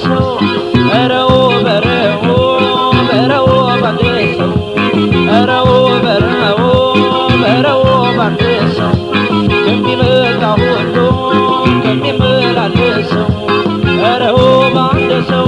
ሰው ረው በረው በረው ባንድ ሰው ረው በረው በረው ባንድ ሰው ከሚመጣ ሁሉ ከሚመላለሰው ረው ባንድ ሰው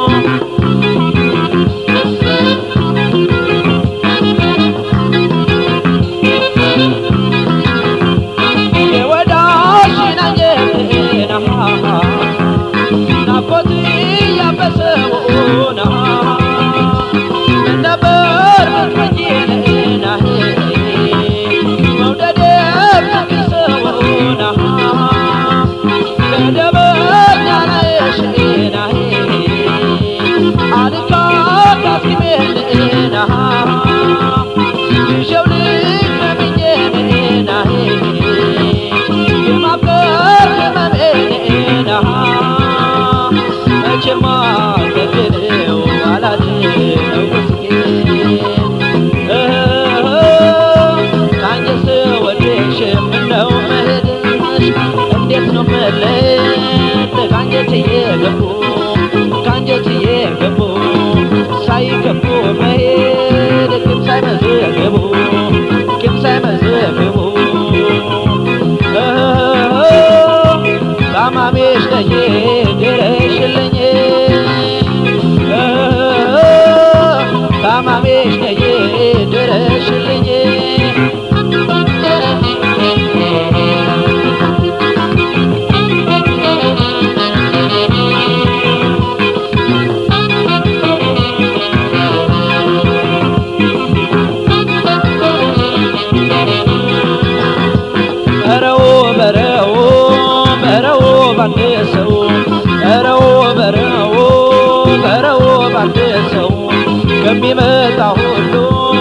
ከሚመጣ ሁሉ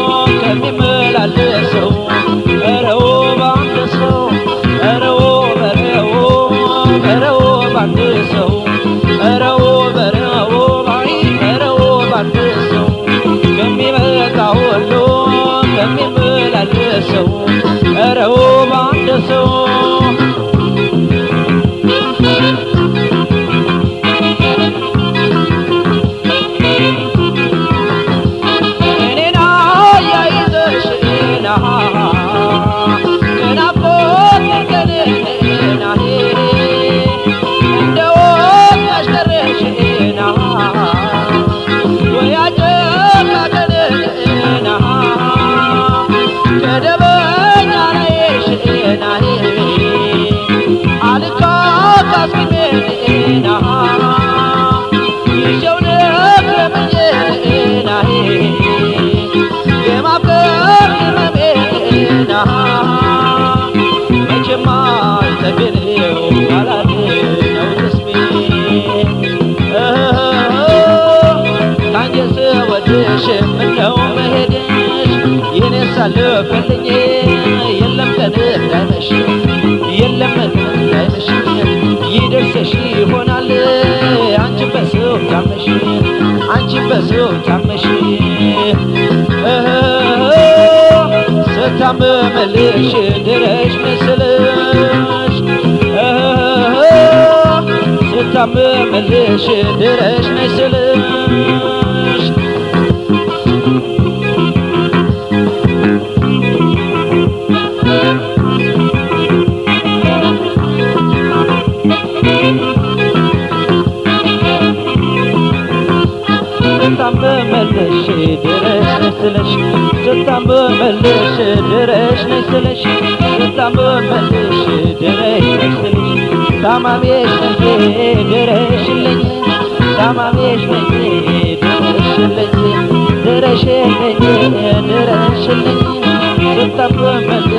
ከሚመላለሰው ረው ባንድ ሰው ረው በረው በረው ባንድ ሰው ረው በረው በረው ባንድ ሰው ከሚመጣ ሁሉ ከሚመላለሰው ረው ባንድ ሰው ሳልፈልኝ የለም ቀን እንዳይመሽ የለም ቀን እንዳይመሽ ይደርሰሽ ይሆናል አንቺ በሰው ታመሽ አንቺ በሰው ታመሽ ስታመመልሽ ድረሽ መስለሽ ስታመመልሽ ድረሽ መስለሽ ስታመመልሽ ድረሽ መስለሽ ስታመመልሽ ድረሽ መስለሽ ስታመመልሽ ድረሽ መስለሽ ታማሚሽ ነኝ ድረሽልኝ ታማሚሽ ነኝ ድረሽልኝ ድረሽልኝ ድረሽልኝ ስታመመልሽ